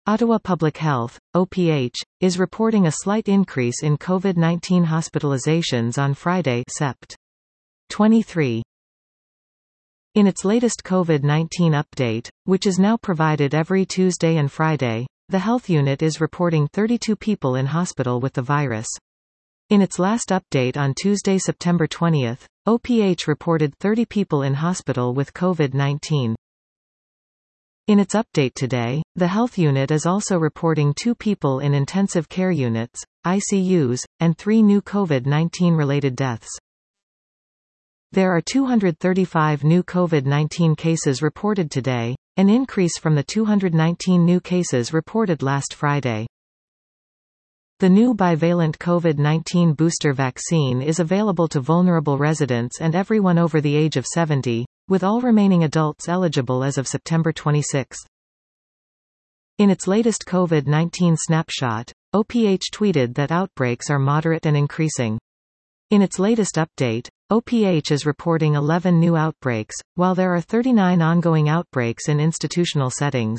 Ottawa Public Health, OPH, is reporting a slight increase in COVID-19 hospitalizations on Friday, Sept. 23. In its latest COVID-19 update, which is now provided every Tuesday and Friday, the health unit is reporting 32 people in hospital with the virus. In its last update on Tuesday, September 20, OPH reported 30 people in hospital with COVID-19. In its update today, the health unit is also reporting 2 people in intensive care units, ICUs, and 3 new COVID-19 related deaths. There are 235 new COVID-19 cases reported today, an increase from the 219 new cases reported last Friday. The new bivalent COVID-19 booster vaccine is available to vulnerable residents and everyone over the age of 70, with all remaining adults eligible as of September 26. In its latest COVID-19 snapshot, OPH tweeted that outbreaks are moderate and increasing. In its latest update, OPH is reporting 11 new outbreaks, while there are 39 ongoing outbreaks in institutional settings.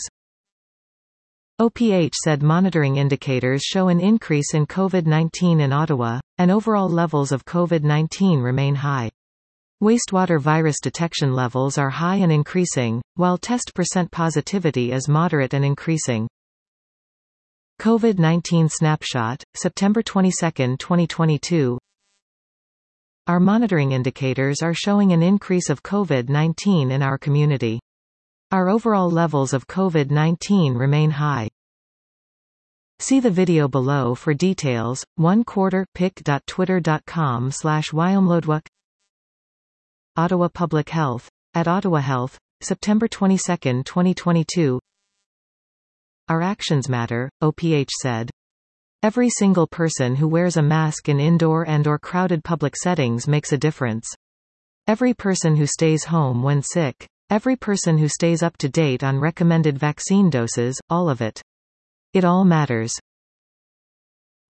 OPH said monitoring indicators show an increase in COVID-19 in Ottawa, and overall levels of COVID-19 remain high. Wastewater virus detection levels are high and increasing, while test % positivity is moderate and increasing. COVID-19 snapshot, September 22, 2022. Our monitoring indicators are showing an increase of COVID-19 in our community. Our overall levels of COVID-19 remain high. See the video below for details. 1/4 pic.twitter.com/wyomlodwuk. Ottawa Public Health. At Ottawa Health, September 22, 2022. Our actions matter, OPH said. Every single person who wears a mask in indoor and/or crowded public settings makes a difference. Every person who stays home when sick. Every person who stays up to date on recommended vaccine doses, all of it. It all matters.